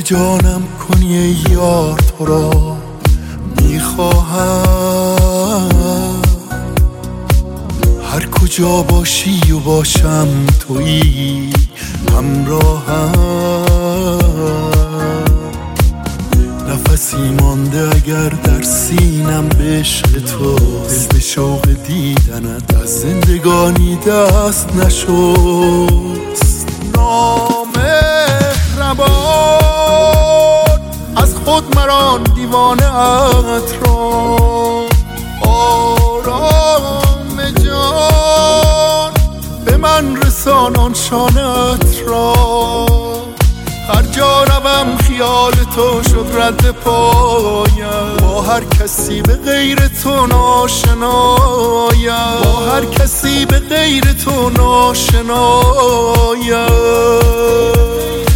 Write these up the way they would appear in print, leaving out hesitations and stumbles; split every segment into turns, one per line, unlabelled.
جانم کنی ای یار، تو را میخواهم. هر کجا باشی و باشم تویی همراهم. نفسی مانده اگر در سینم به عشق تو، دل به شوق دیدنت از زندگانی دست نشست. نامهربان از خود مران دیوانه ات را، آرام جان به من رسانان شانت را. هر جا روم خیال تو شد رد پایم، با هر کسی به غیر تو ناشنایم، با هر کسی به غیر تو ناشنایم.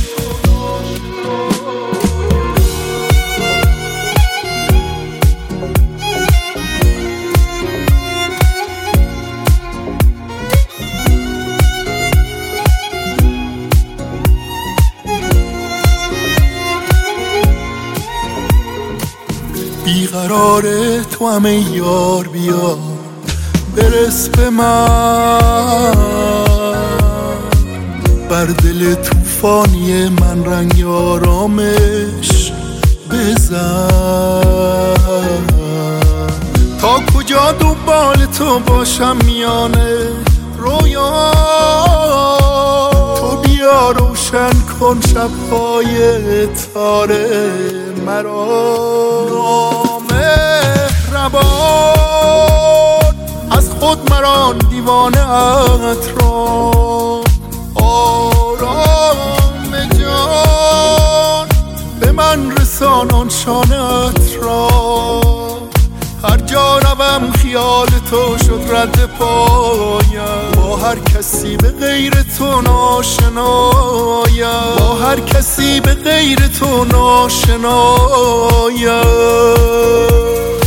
بیقرار تو همه یار، بیا برس به من. بر دل توفانی من رنگ آرامش بزن. تا کجا دنبال تو باشم میانه رویا، تو بیا روشن کن شب‌های تاره مرا. نامهربان از خود مران دیوانه ات را، آرام جان به من رسانان شانت را. هر جا روم خیال تو شد رد پایم، با هر کسی به غیر تو ناشنایم، با هر کسی به غیر تو ناشنایم.